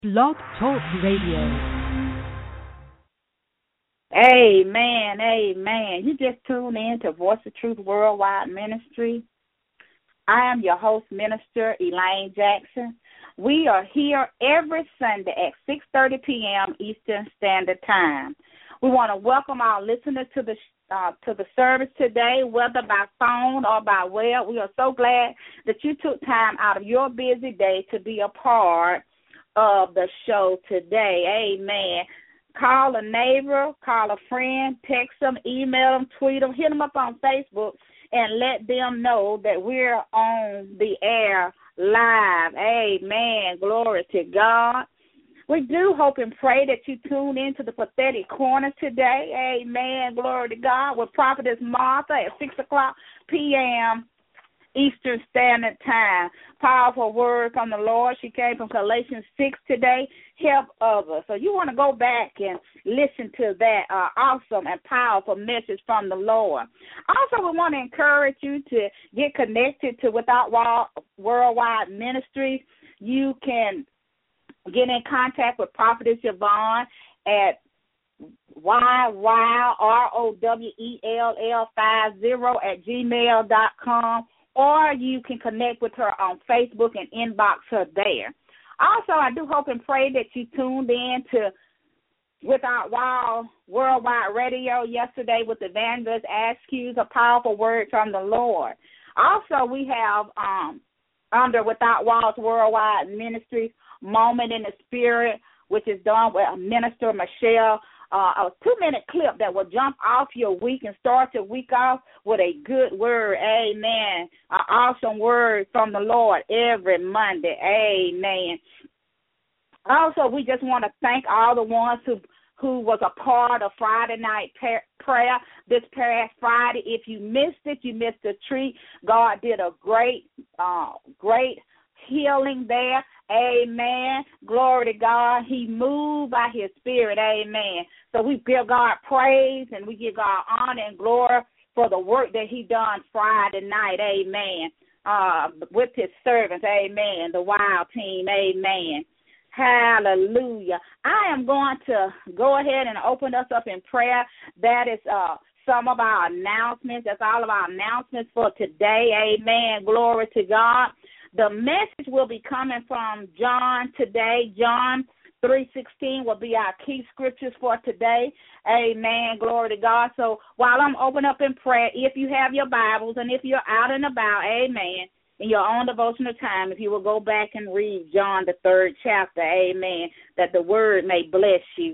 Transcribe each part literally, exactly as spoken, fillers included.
Blog Talk Radio. Amen, amen. You just tune in to Voice of Truth Worldwide Ministry. I am your host, Minister Elaine Jackson. We are here every Sunday at six thirty p.m. Eastern Standard Time. We want to welcome our listeners to the uh, to the service today, whether by phone or by web. We are so glad that you took time out of your busy day to be a part of the show today. Amen. Call a neighbor, call a friend, text them, email them, tweet them, hit them up on Facebook, and let them know that we're on the air live. Amen. Glory to God. We do hope and pray that you tune into the Prophetic Corner today. Amen. Glory to God. With Prophetess Martha at six o'clock p.m. Eastern Standard Time. Powerful word from the Lord. She came from Galatians six today. Help others. So you want to go back and listen to that uh, awesome and powerful message from the Lord. Also, we want to encourage you to get connected to Without Wall Worldwide Ministries. You can get in contact with Prophetess Yvonne at Y Y R O W E L L five zero at gmail dot com, or you can connect with her on Facebook and inbox her there. Also, I do hope and pray that you tuned in to Without Wall Worldwide Radio yesterday with Evangelist Askews, a powerful word from the Lord. Also, we have um, under Without Walls Worldwide Ministries, Moment in the Spirit, which is done with Minister Michelle. Uh, a two-minute clip that will jump off your week and start your week off with a good word. Amen. An awesome word from the Lord every Monday. Amen. Also, we just want to thank all the ones who who was a part of Friday night prayer this past Friday. If you missed it, you missed a treat. God did a great, uh, great healing there. Amen. Glory to God. He moved by his spirit. Amen. So we give God praise and we give God honor and glory for the work that he done Friday night. Amen. Uh, with his servants. Amen. The Wild Team. Amen. Hallelujah. I am going to go ahead and open us up in prayer. That is uh, some of our announcements. That's all of our announcements for today. Amen. Glory to God. The message will be coming from John today. John three sixteen will be our key scriptures for today. Amen. Glory to God. So while I'm open up in prayer, if you have your Bibles and if you're out and about, amen, in your own devotional time, if you will go back and read John, the third chapter, amen, that the word may bless you.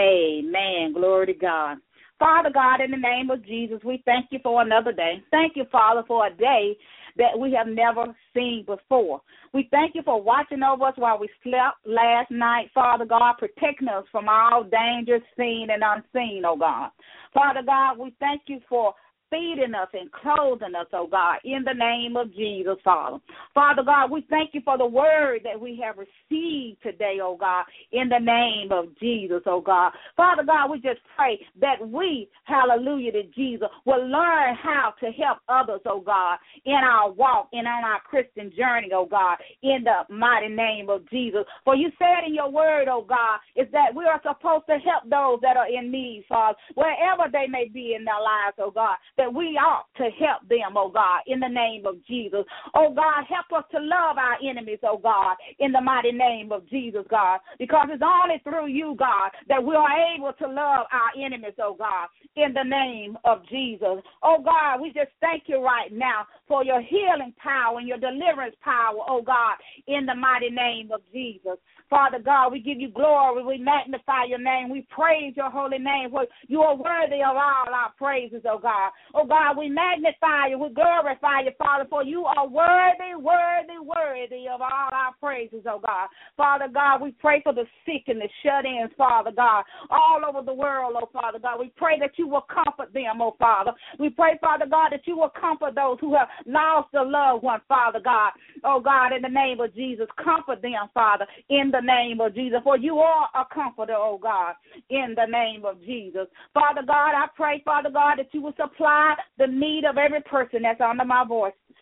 Amen. Glory to God. Father God, in the name of Jesus, we thank you for another day. Thank you, Father, for a day that we have never seen before. We thank you for watching over us while we slept last night, Father God, protecting us from all dangers seen and unseen, oh God. Father God, we thank you for feeding us and clothing us, oh God, in the name of Jesus, Father. Father God, we thank you for the word that we have received today, oh God, in the name of Jesus, oh God. Father God, we just pray that we, hallelujah to Jesus, will learn how to help others, oh God, in our walk and on our Christian journey, oh God, in the mighty name of Jesus. For you said in your word, oh God, is that we are supposed to help those that are in need, Father, wherever they may be in their lives, oh God, that we ought to help them, oh God, in the name of Jesus. Oh God, help us to love our enemies, oh God, in the mighty name of Jesus, God, because it's only through you, God, that we are able to love our enemies, oh God, in the name of Jesus. Oh God, we just thank you right now for your healing power and your deliverance power, oh God, in the mighty name of Jesus. Father God, we give you glory. We magnify your name. We praise your holy name. For you are worthy of all our praises, oh God. Oh God, we magnify you. We glorify you, Father, for you are worthy, worthy, worthy of all our praises, oh God. Father God, we pray for the sick and the shut-ins, Father God, all over the world, oh Father God. We pray that you will comfort them, oh Father. We pray, Father God, that you will comfort those who have lost a loved one, Father God. Oh God, in the name of Jesus, comfort them, Father, in the name of Jesus. For you are a comforter, oh God, in the name of Jesus. Father God, I pray, Father God, that you will supply the need of every person that's under my voice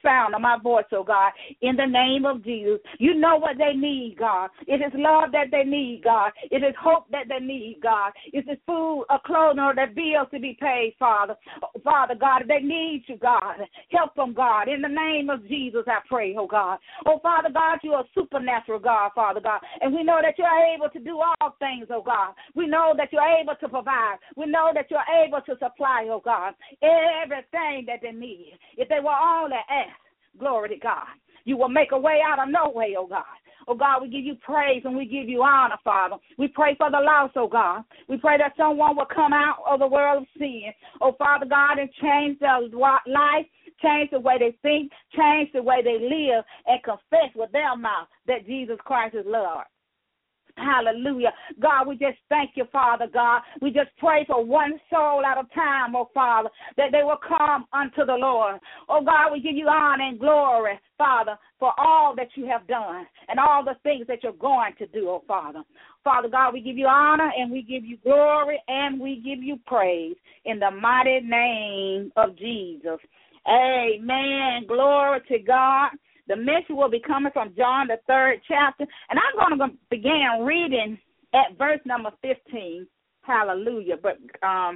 sound of my voice, oh God, in the name of Jesus. You know what they need, God. It is love that they need, God. It is hope that they need, God. It is food, or clothing, or their bills to be paid, Father. Oh, Father, God, they need you, God. Help them, God. In the name of Jesus, I pray, oh God. Oh, Father God, you are a supernatural God, Father God. And we know that you are able to do all things, oh God. We know that you are able to provide. We know that you are able to supply, oh God, everything that they need. If they were only asked, glory to God, you will make a way out of no way, oh God. Oh God, we give you praise and we give you honor, Father. We pray for the lost, oh God. We pray that someone will come out of the world of sin, oh Father God, and change their life, change the way they think, change the way they live, and confess with their mouth that Jesus Christ is Lord. Hallelujah. God, we just thank you, Father God. We just pray for one soul at a time, oh Father, that they will come unto the Lord. Oh God, we give you honor and glory, Father, for all that you have done and all the things that you're going to do, oh Father. Father God, we give you honor and we give you glory and we give you praise in the mighty name of Jesus. Amen. Glory to God. The message will be coming from John, the third chapter, and I'm going to begin reading at verse number fifteen. Hallelujah. But um,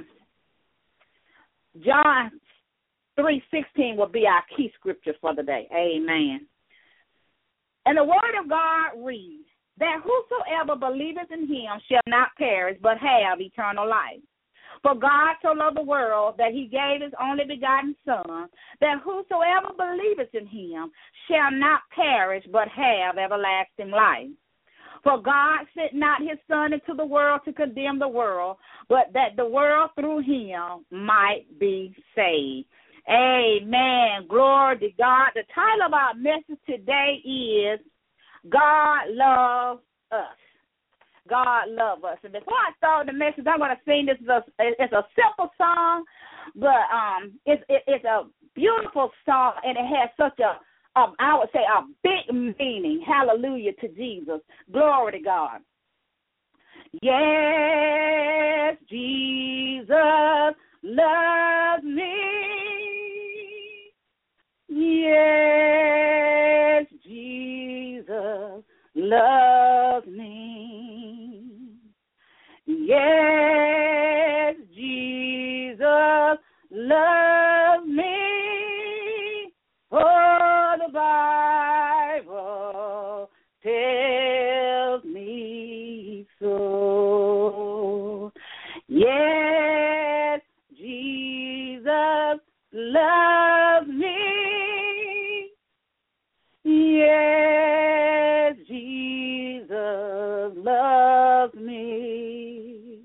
John three sixteen will be our key scripture for the day. Amen. And the word of God reads, that whosoever believeth in him shall not perish, but have eternal life. For God so loved the world that he gave his only begotten Son, that whosoever believeth in him shall not perish, but have everlasting life. For God sent not his Son into the world to condemn the world, but that the world through him might be saved. Amen. Glory to God. The title of our message today is God Loves Us. God love us. And before I start the message, I'm going to sing this. It's a simple song, but um, it's it, it's a beautiful song, and it has such a, um, I would say, a big meaning. Hallelujah to Jesus. Glory to God. Yes, Jesus loves me. Yes, Jesus loves me. Yes, Jesus loves me. Oh, the Bible tells me so. Yes, Jesus loves me. Yes, Jesus loves me.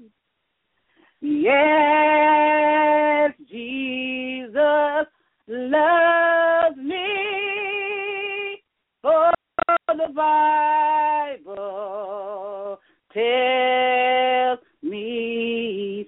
Yes, Jesus loves me. Oh, the Bible tells me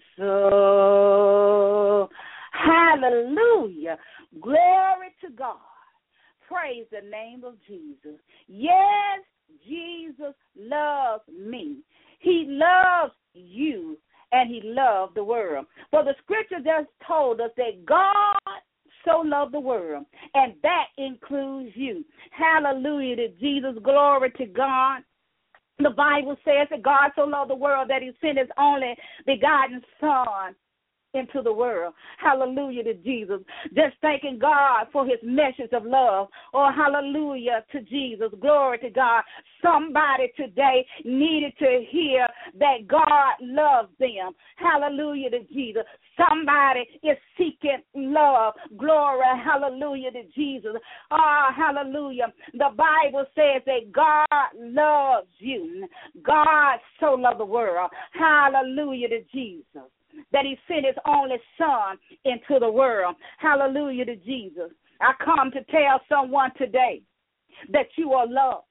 so. Hallelujah. Glory to God. Praise the name of Jesus. Yes, Jesus loves me. He loves you, and he loved the world. For the scripture just told us that God so loved the world, and that includes you. Hallelujah to Jesus. Glory to God. The Bible says that God so loved the world that he sent his only begotten Son into the world. Hallelujah to Jesus. Just thanking God for his message of love. Oh, hallelujah to Jesus. Glory to God. Somebody today needed to hear that God loves them. Hallelujah to Jesus. Somebody is seeking love. Glory, hallelujah to Jesus. Ah, oh, hallelujah. The Bible says that God loves you. God so loved the world. Hallelujah to Jesus. That he sent his only Son into the world. Hallelujah to Jesus. I come to tell someone today that you are loved.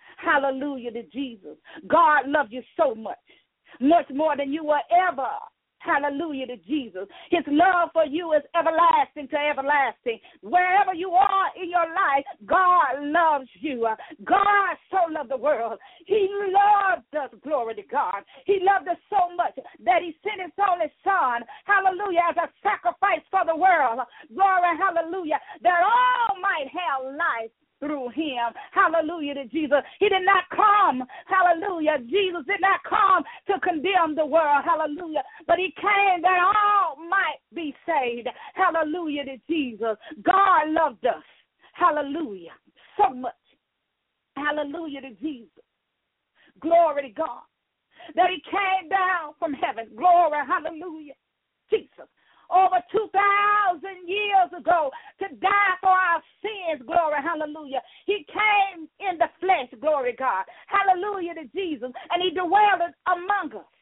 Hallelujah to Jesus. God loves you so much, much more than you will ever Hallelujah to Jesus. His love for you is everlasting to everlasting. Wherever you are in your life, God loves you. God so loved the world. He loved us, glory to God. He loved us so much that he sent his only son, hallelujah, as a sacrifice for the world. Glory, hallelujah, that all might have life through him. Hallelujah to Jesus. He did not come, hallelujah, Jesus did not come to condemn the world, hallelujah, but he came that all might be saved. Hallelujah to Jesus. God loved us, hallelujah, so much. Hallelujah to Jesus. Glory to God. That he came down from heaven. Glory, hallelujah, Jesus. Over two thousand years ago to die for our sins, glory, hallelujah. He came in the flesh, glory God, hallelujah to Jesus, and he dwelled among us.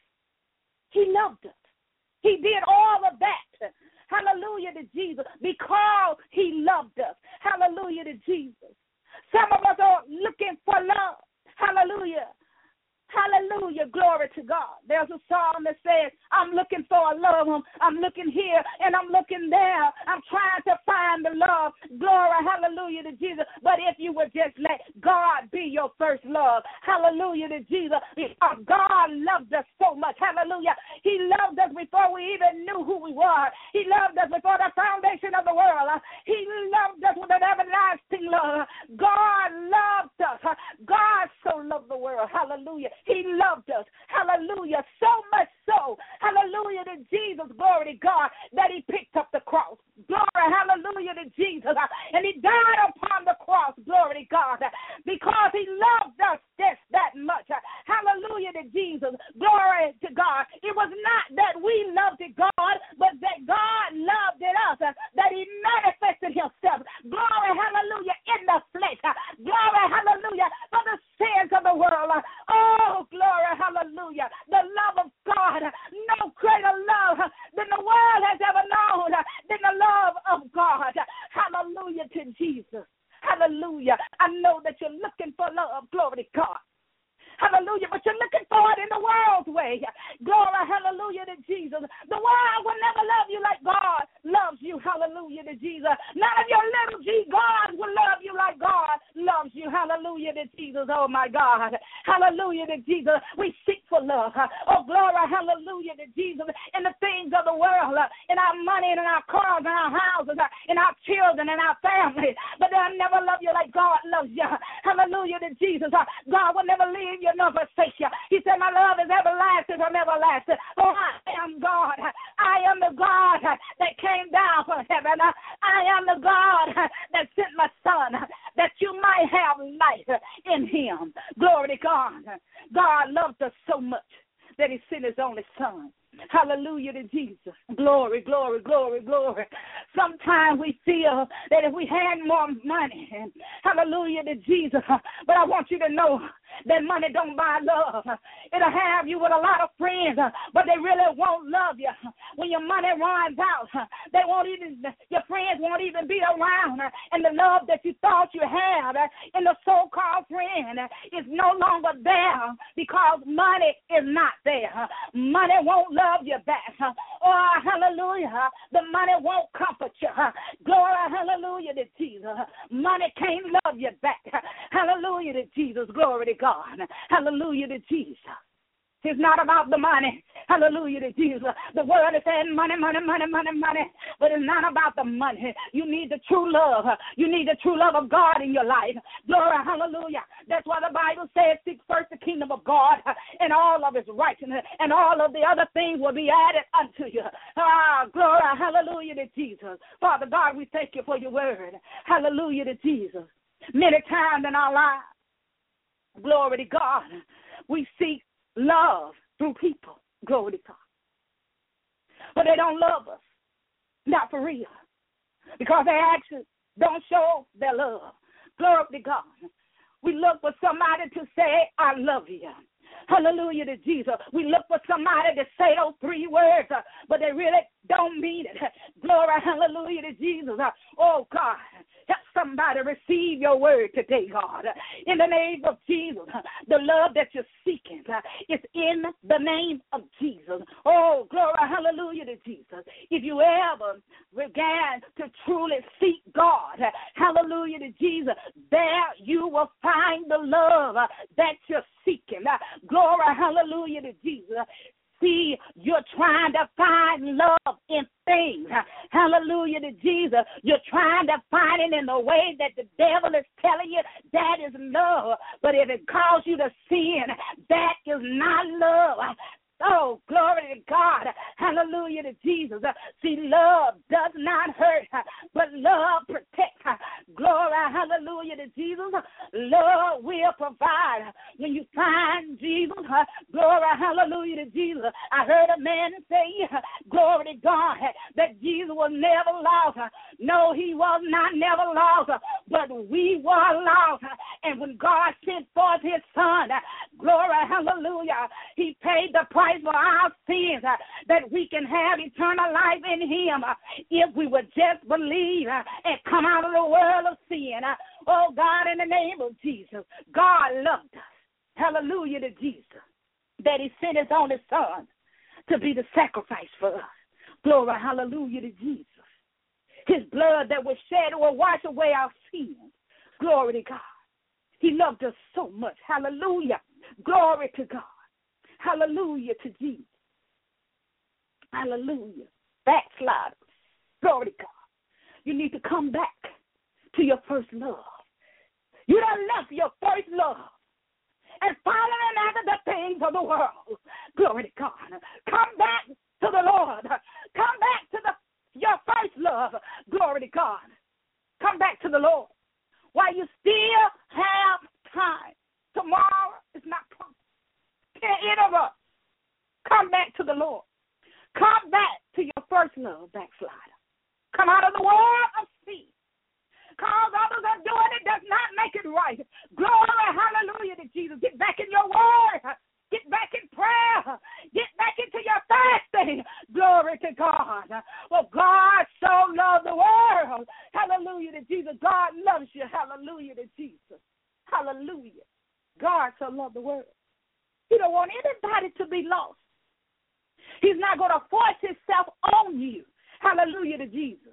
He loved us. He did all of that, hallelujah to Jesus, because he loved us, hallelujah to Jesus. Some of us are looking for love, hallelujah. Hallelujah, glory to God. There's a song that says, I'm looking for a love. I'm looking here and I'm looking there. I'm trying to find the love. Glory, hallelujah to Jesus. But if you would just let God be your first love, hallelujah to Jesus. Because God loved us so much, hallelujah. He loved us before we even knew who we were. He loved us before the foundation of the world. He loved us with an everlasting love. God loved us. God so loved the world, hallelujah. He loved us, hallelujah, so much so, hallelujah to Jesus, glory to God, that he picked up the cross, glory, hallelujah to Jesus, and he died upon the cross, glory to God, because he loved us just that much, hallelujah to Jesus, glory to God. It was not that we loved God, but that God loved us, that he manifested himself, glory, hallelujah, in the flesh, glory, hallelujah, for the sins of the world. Oh, glory, hallelujah. The love of God, no greater love than the world has ever known than the love of God. Hallelujah to Jesus. Hallelujah. I know that you're looking for love. Glory to God. Hallelujah. But you're looking for it in the world's way. Glory, hallelujah to Jesus. The world will never love you like God loves you. Hallelujah to Jesus. None of your little G gods will love you like God loves you. Hallelujah to Jesus. Oh, my God. Hallelujah to Jesus. We seek for love. Oh, glory, hallelujah to Jesus. In the things of the world, in our money, and in our cars, and our houses, in our children, and our families. But they'll never love you like God loves you. Hallelujah to Jesus. God will never leave you. Nor forsake you. He said, my love is everlasting from everlasting. Oh, I am God. I am the God that came down from heaven. I am the God that sent my son that you might have life in him. Glory to God. God loved us so much that he sent his only son. Hallelujah to Jesus. Glory, glory, glory, glory. Sometimes we feel that if we had more money, hallelujah to Jesus, but I want you to know that money don't buy love. It'll have you with a lot of friends, but they really won't love you. When your money runs out, they won't even, your friends won't even be around, and the love that you thought you had in the so-called friend is no longer there because money is not there. Money won't love you back. Oh, hallelujah. The money won't comfort you. Glory, hallelujah to Jesus. Money can't love you back. Hallelujah to Jesus. Glory to God. Hallelujah to Jesus. It's not about the money. Hallelujah to Jesus. The world is saying money, money, money, money, money. But it's not about the money. You need the true love. You need the true love of God in your life. Glory, hallelujah. That's why the Bible says, seek first the kingdom of God and all of his righteousness, and all of the other things will be added unto you. Ah, glory, hallelujah to Jesus. Father God, we thank you for your word. Hallelujah to Jesus. Many times in our lives, glory to God, we seek love through people. Glory to God. But they don't love us. Not for real. Because their actions don't show their love. Glory to God. We look for somebody to say, I love you. Hallelujah to Jesus. We look for somebody to say those three words, uh, but they really don't mean it. Glory, hallelujah to Jesus. Uh, oh, God. somebody receive your word today, God. In the name of Jesus, the love that you're seeking is in the name of Jesus. Oh, glory, hallelujah to Jesus. If you ever began to truly seek God, hallelujah to Jesus, there you will find the love that you're seeking. Glory, hallelujah to Jesus. See, you're trying to find love in things. Hallelujah to Jesus. You're trying to find it in the way that the devil is telling you that is love. But if it calls you to sin, that is not love. Oh, glory to God. Hallelujah to Jesus. See, love does not hurt, but love protects. Glory, hallelujah to Jesus. Love will provide. When you find Jesus, glory, hallelujah to Jesus. I heard a man say, glory to God, that Jesus was never lost. No, he was not never lost, but we were lost. And when God sent forth his son, glory, hallelujah, he paid the price for our sins, uh, that we can have eternal life in him uh, if we would just believe uh, and come out of the world of sin. Uh, oh, God, in the name of Jesus, God loved us. Hallelujah to Jesus, that he sent his only son to be the sacrifice for us. Glory, hallelujah to Jesus. His blood that was shed will wash away our sins. Glory to God. He loved us so much. Hallelujah. Glory to God. Hallelujah to Jesus. Hallelujah. Backsliders. Glory to God. You need to come back to your first love. You done left your first love and following after the things of the world. Glory to God. Come back to the Lord. Come back to the your first love. Glory to God. Come back to the Lord while you still have time. Tomorrow is not promised. Any of us, come back to the Lord. Come back to your first love, backslider. Come out of the world of sin. Cause others are doing it does not make it right. Glory, hallelujah to Jesus. Get back in your word. Get back in prayer. Get back into your fasting. Glory to God. Well, God so loved the world. Hallelujah to Jesus. God loves you. Hallelujah to Jesus. Hallelujah. God so loved the world. He don't want anybody to be lost. He's not going to force himself on you. Hallelujah to Jesus.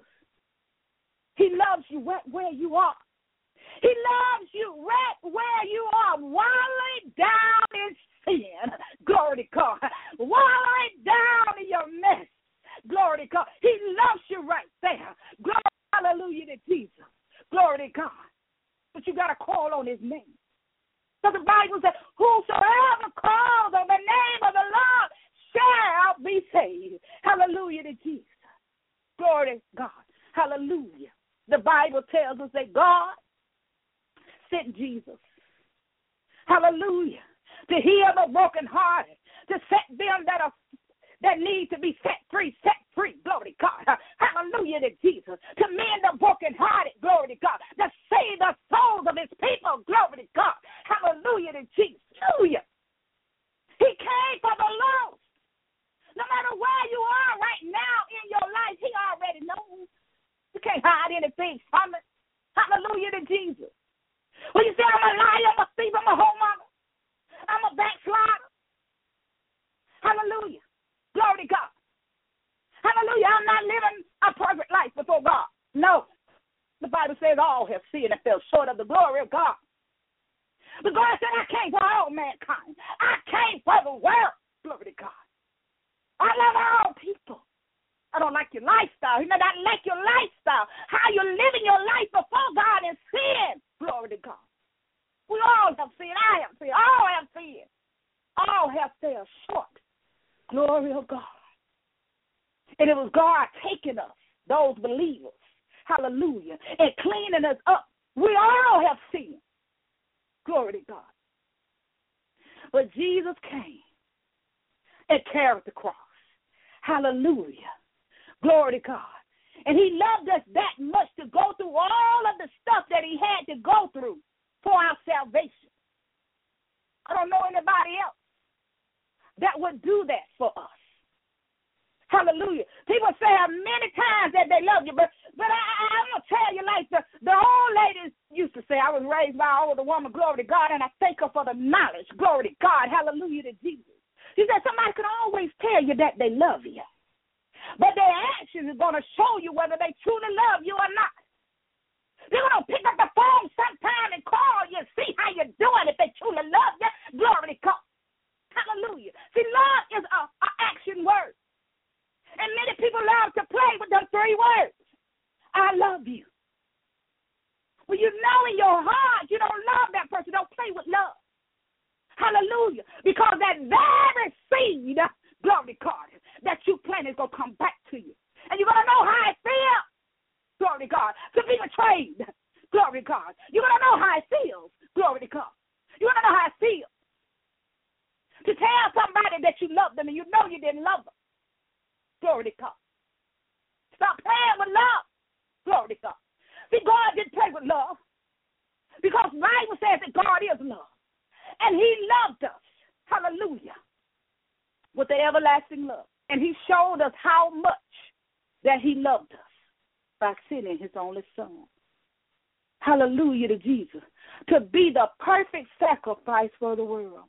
He loves you where, where you are. He loves you right where you are, wallowing down in sin. Glory to God. Wallowing down in your mess. Glory to God. He loves you right there. Glory, hallelujah to Jesus. Glory to God. But you got to call on his name. So the Bible says, whosoever calls on the name of the Lord shall be saved. Hallelujah to Jesus. Glory to God. Hallelujah. The Bible tells us that God sent Jesus. Hallelujah. To heal the brokenhearted, to set them that are that need to be set free, set free. Glory to God. Hallelujah to Jesus. To mend the brokenhearted. Glory to God. To save the souls of his people. Glory to God. Hallelujah to Jesus. Hallelujah. He came for the lost. No matter where you are right now in your life, he already knows. You can't hide anything from it. Hallelujah to Jesus. Well, you say, I'm a liar, I'm a thief, I'm a homeowner. I'm a backslider. Hallelujah. Glory to God. Hallelujah. I'm not living a perfect life before God. No. The Bible says all have sinned and fell short of the glory of God. But God said, I came for all mankind. I came for the world. Glory to God. I love all people. I don't like your lifestyle. He may not like your lifestyle. How you're living your life before God is sin. Glory to God. We all have sinned. I have sinned. All have sinned. All have fell short. Glory of God. And it was God taking us, those believers, hallelujah, and cleaning us up. We all have sinned. Glory to God. But Jesus came and carried the cross. Hallelujah. Glory to God. And he loved us that much to go through all of the stuff that he had to go through for our salvation. I don't know anybody else that would do that for us. Hallelujah. People say many times that they love you, but but I, I, I'm going to tell you like the, the old ladies used to say. I was raised by an older woman, glory to God, and I thank her for the knowledge, glory to God, hallelujah to Jesus. She said somebody can always tell you that they love you, but their actions is going to show you whether they truly love you or not. They're going to pick up the phone sometime and call you and see how you're doing if they truly love you, glory to God. Hallelujah. See, love is a, a action word. And many people love to play with those three words. I love you. Well, you know in your heart you don't love that person. Don't play with love. Hallelujah. Because that very seed, glory to God, that you plant is going to come back to you. And you're going to know how it feels, glory to God, to be betrayed, glory to God. You're going to know how it feels, glory to God. You're going to know how it feels to tell somebody that you love them and you know you didn't love them. Glory to God. Stop playing with love. Glory to God. See, God didn't play with love because the Bible says that God is love. And he loved us, hallelujah, with the everlasting love. And he showed us how much that he loved us by sending his only son. Hallelujah to Jesus. To be the perfect sacrifice for the world.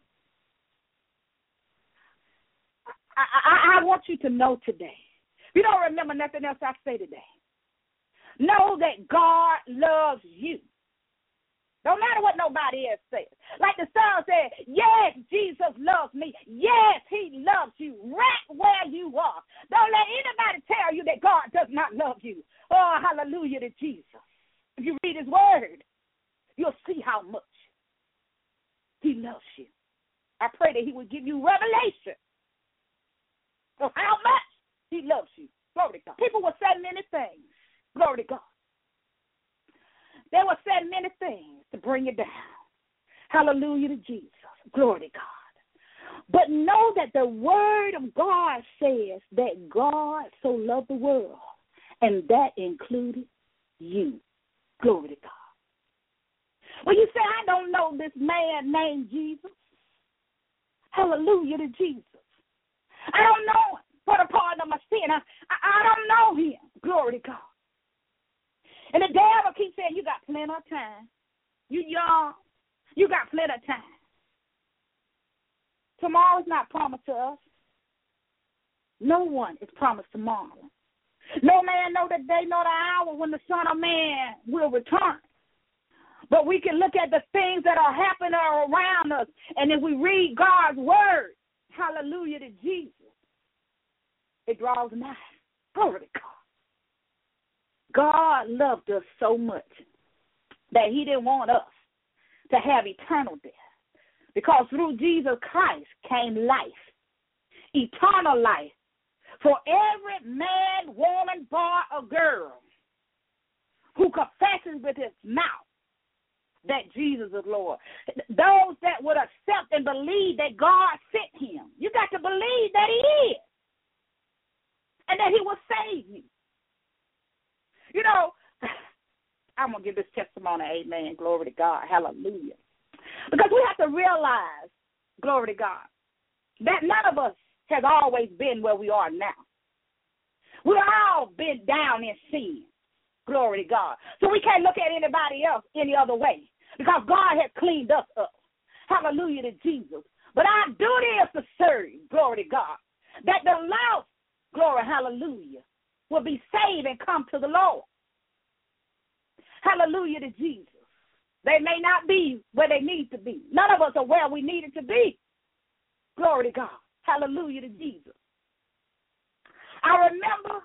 I, I, I want you to know today. If you don't remember nothing else I say today, know that God loves you. Don't matter what nobody else says. Like the song said, yes, Jesus loves me. Yes, he loves you right where you are. Don't let anybody tell you that God does not love you. Oh, hallelujah to Jesus. If you read his word, you'll see how much he loves you. I pray that he will give you revelation of how much he loves you. Glory to God. People will say many things. Glory to God. They will say many things to bring you down. Hallelujah to Jesus. Glory to God. But know that the word of God says that God so loved the world, and that included you. Glory to God. Well, you say, I don't know this man named Jesus. Hallelujah to Jesus. I don't know him for the pardon of my sin. I, I, I don't know him. Glory to God. And the devil keeps saying, you got plenty of time. You young. You got plenty of time. Tomorrow's not promised to us. No one is promised tomorrow. No man know the day nor the hour when the Son of Man will return. But we can look at the things that are happening around us, and if we read God's word, hallelujah to Jesus, it draws nigh. Glory to God. God loved us so much that he didn't want us to have eternal death, because through Jesus Christ came life, eternal life, for every man, woman, boy, or girl who confesses with his mouth that Jesus is Lord. Those that would accept and believe that God sent him. You got to believe that he is and that he will save you. You know, I'm going to give this testimony, amen, glory to God, hallelujah. Because we have to realize, glory to God, that none of us has always been where we are now. We've all been down in sin, glory to God. So we can't look at anybody else any other way, because God has cleaned us up. Hallelujah to Jesus. But our duty is to serve, glory to God, that the lost, glory, hallelujah, will be saved and come to the Lord. Hallelujah to Jesus. They may not be where they need to be. None of us are where we needed to be. Glory to God. Hallelujah to Jesus. I remember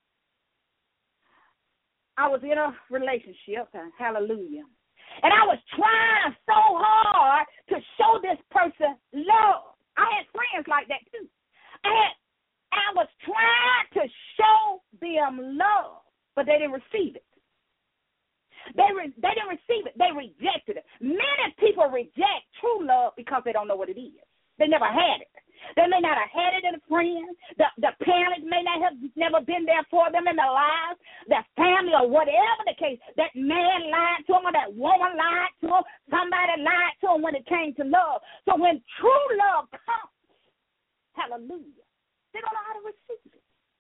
I was in a relationship, hallelujah, and I was trying so hard to show this person love. I had friends like that too. I had, I was trying to show them love, but they didn't receive it. They re, they didn't receive it. They rejected it. Many people reject true love because they don't know what it is. They never had it. They may not have had it in a friend. The, the parents may not have never been there for them in their lives. Their family or whatever the case. That man lied to them or that woman lied to them. Somebody lied to them when it came to love. So when true love comes, hallelujah, they don't know how to receive it.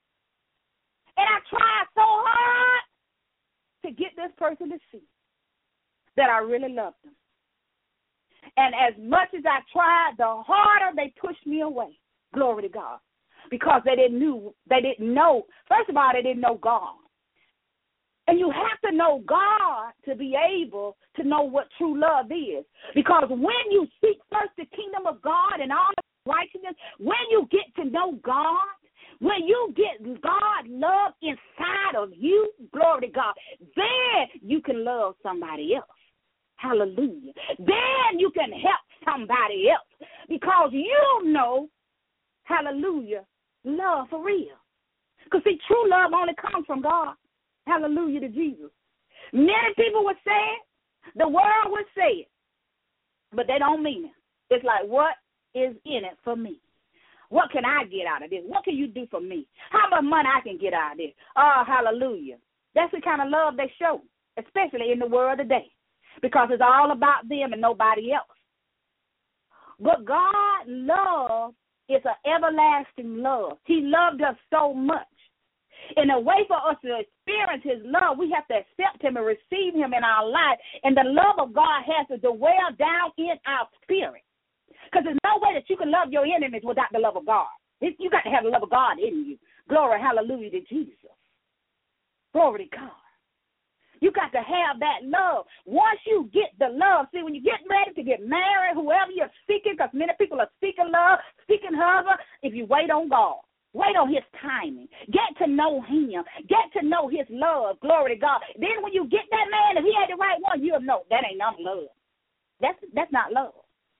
tried so hard to get this person to see that I really loved them. And as much as I tried, the harder they pushed me away. Glory to God. Because they didn't knew, they didn't know. First of all, they didn't know God. And you have to know God to be able to know what true love is. Because when you seek first the kingdom of God and all righteousness, when you get to know God, when you get God love inside of you, glory to God, then you can love somebody else. Hallelujah. Then you can help somebody else because you know, hallelujah, love for real. Because, see, true love only comes from God. Hallelujah to Jesus. Many people would say it. The world would say it. But they don't mean it. It's like, what is in it for me? What can I get out of this? What can you do for me? How much money I can get out of this? Oh, hallelujah. That's the kind of love they show, especially in the world today, because it's all about them and nobody else. But God's love is an everlasting love. He loved us so much. In a way for us to experience his love, we have to accept him and receive him in our life. And the love of God has to dwell down in our spirit. Because there's no way that you can love your enemies without the love of God. You got to have the love of God in you. Glory, hallelujah to Jesus. Glory to God. You got to have that love. Once you get the love, see, when you get ready to get married, whoever you're seeking, because many people are seeking love, seeking husband, if you wait on God, wait on his timing, get to know him, get to know his love, glory to God. Then when you get that man, if he ain't the right one, you'll know that ain't not love. That's, that's not love.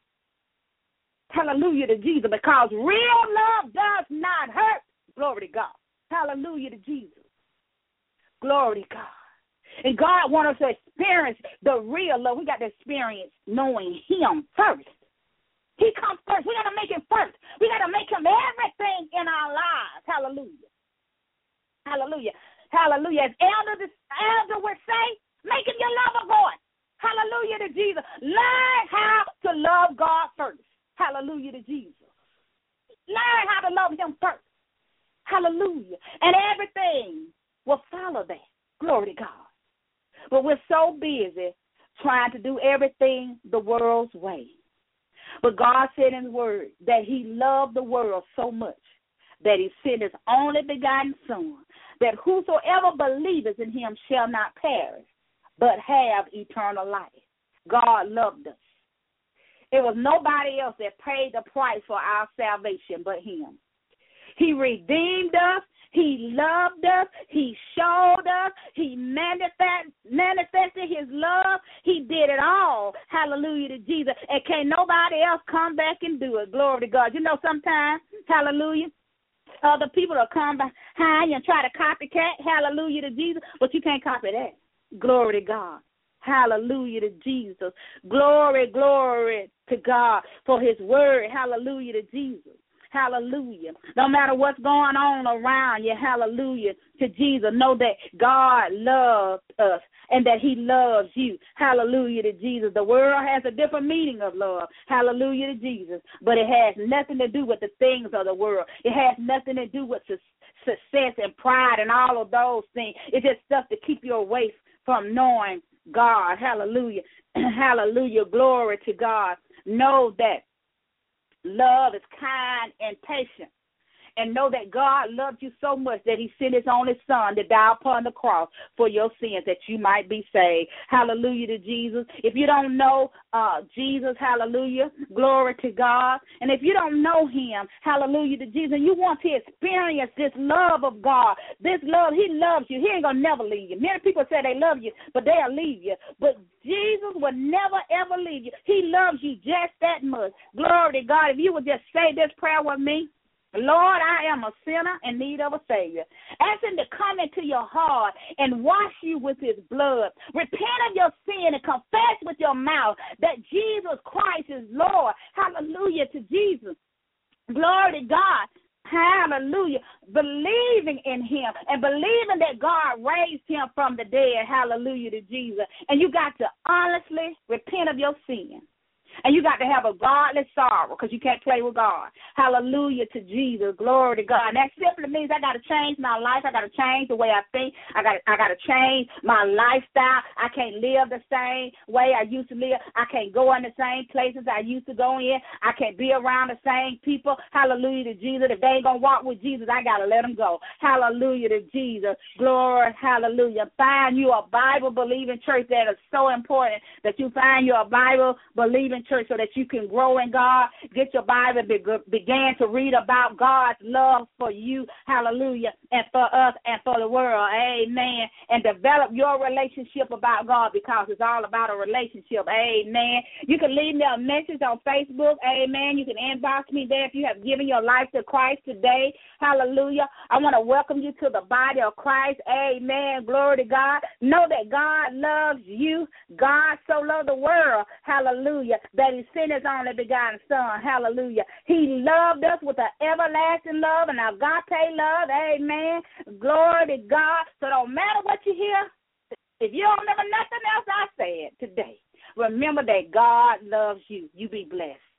Hallelujah to Jesus, because real love does not hurt. Glory to God. Hallelujah to Jesus. Glory to God. And God wants us to experience the real love. We got to experience knowing him first. He comes first. We got to make him first. We got to make him everything in our lives. Hallelujah. Hallelujah. Hallelujah. As Elder, Elder would say, make him your lover boy. Hallelujah to Jesus. Learn how to love God first. Hallelujah to Jesus. Learn how to love him first. Hallelujah. And everything will follow that. Glory to God. But we're so busy trying to do everything the world's way. But God said in his word that he loved the world so much that he sent his only begotten Son, that whosoever believeth in him shall not perish, but have eternal life. God loved us. It was nobody else that paid the price for our salvation but him. He redeemed us. He loved us. He showed us. He manifest, manifested his love. He did it all. Hallelujah to Jesus. And can't nobody else come back and do it. Glory to God. You know, sometimes, hallelujah, other people will come behind you and try to copycat. Hallelujah to Jesus. But you can't copy that. Glory to God. Hallelujah to Jesus. Glory, glory to God for his word. Hallelujah to Jesus. Hallelujah. No matter what's going on around you, hallelujah to Jesus. Know that God loved us and that he loves you. Hallelujah to Jesus. The world has a different meaning of love. Hallelujah to Jesus. But it has nothing to do with the things of the world. It has nothing to do with su- success and pride and all of those things. It's just stuff to keep you away from knowing God. Hallelujah. Hallelujah. Glory to God. Know that love is kind and patient. And know that God loved you so much that he sent his only son to die upon the cross for your sins that you might be saved. Hallelujah to Jesus. If you don't know uh, Jesus, hallelujah, glory to God. And if you don't know him, hallelujah to Jesus, and you want to experience this love of God, this love, he loves you. He ain't going to never leave you. Many people say they love you, but they'll leave you. But Jesus will never, ever leave you. He loves you just that much. Glory to God. If you would just say this prayer with me. Lord, I am a sinner in need of a Savior. Ask him to come into your heart and wash you with his blood. Repent of your sin and confess with your mouth that Jesus Christ is Lord. Hallelujah to Jesus. Glory to God. Hallelujah. Believing in him and believing that God raised him from the dead. Hallelujah to Jesus. And you got to honestly repent of your sin. And you got to have a godly sorrow because you can't play with God. Hallelujah to Jesus. Glory to God. And that simply means I got to change my life. I got to change the way I think. I got I got to change my lifestyle. I can't live the same way I used to live. I can't go in the same places I used to go in. I can't be around the same people. Hallelujah to Jesus. If they ain't going to walk with Jesus, I got to let them go. Hallelujah to Jesus. Glory. Hallelujah. Find you a Bible-believing church. That is so important that you find you a Bible-believing church so that you can grow in God. Get your Bible, be, begin to read about God's love for you, hallelujah, and for us and for the world, amen, and develop your relationship about God because it's all about a relationship, amen. You can leave me a message on Facebook, amen. You can inbox me there if you have given your life to Christ today, hallelujah. I want to welcome you to the body of Christ, amen, glory to God. Know that God loves you. God so loved the world, hallelujah, that he sent his only begotten son, hallelujah. He loved us with an everlasting love and agape love, amen. Glory to God. So no matter what you hear, if you don't remember nothing else I said today, remember that God loves you. You be blessed.